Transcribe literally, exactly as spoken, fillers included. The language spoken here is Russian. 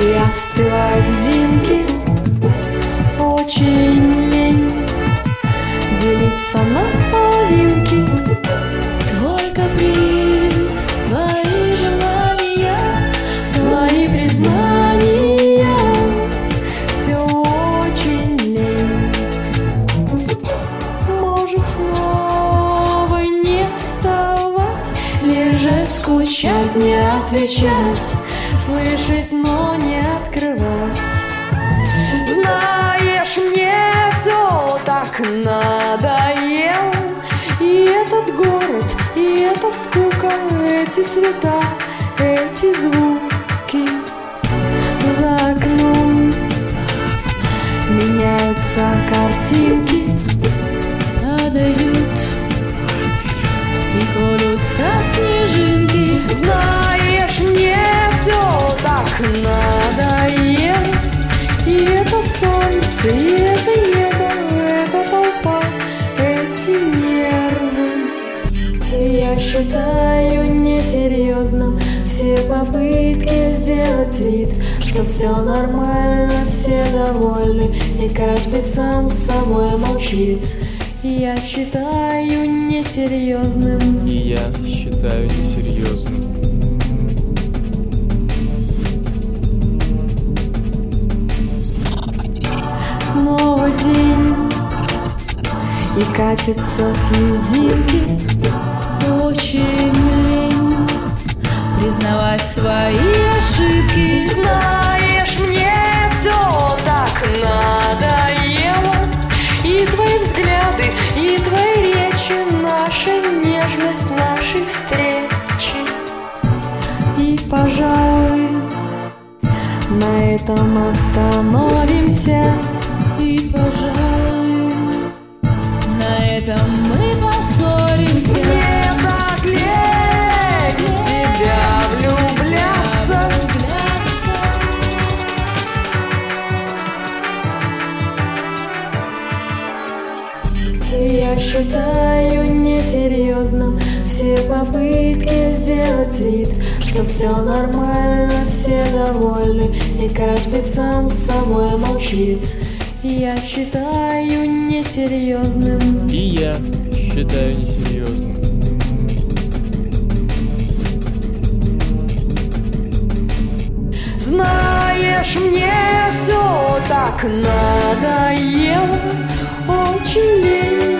И остывают льдинки. Очень лень делиться на половинки. Твой каприз, твои желания, твои признания, все очень лень. Может снова не вставать, лежать, скучать, не отвечать, слышать, но не открывать. Знаешь, мне все так надоело. И этот город, и эта скука, эти цвета, эти звуки. За окном меняются картинки, падают и колются снежинки. Знаешь, мне все так надоело. И это солнце, и это небо, эта толпа, эти нервы. Я считаю несерьезным все попытки сделать вид, что все нормально, все довольны, и каждый сам с собой молчит. Я считаю несерьезным. И я считаю несерьезным. Снова день, и катятся слезинки. Очень лень признавать свои ошибки. Знаешь, мне все так надоело. И твои взгляды, и твои речи, наша нежность, наши встречи. И, пожалуй, на этом остановимся. И, пожалуй, на этом мы поссоримся. Мне так лень в тебя влюбляться. Я считаю несерьезным все попытки сделать вид, что все нормально, все довольны, и каждый сам с собой молчит. Я считаю несерьезным. И я считаю несерьезным. Знаешь, мне все так надоело. Очень лень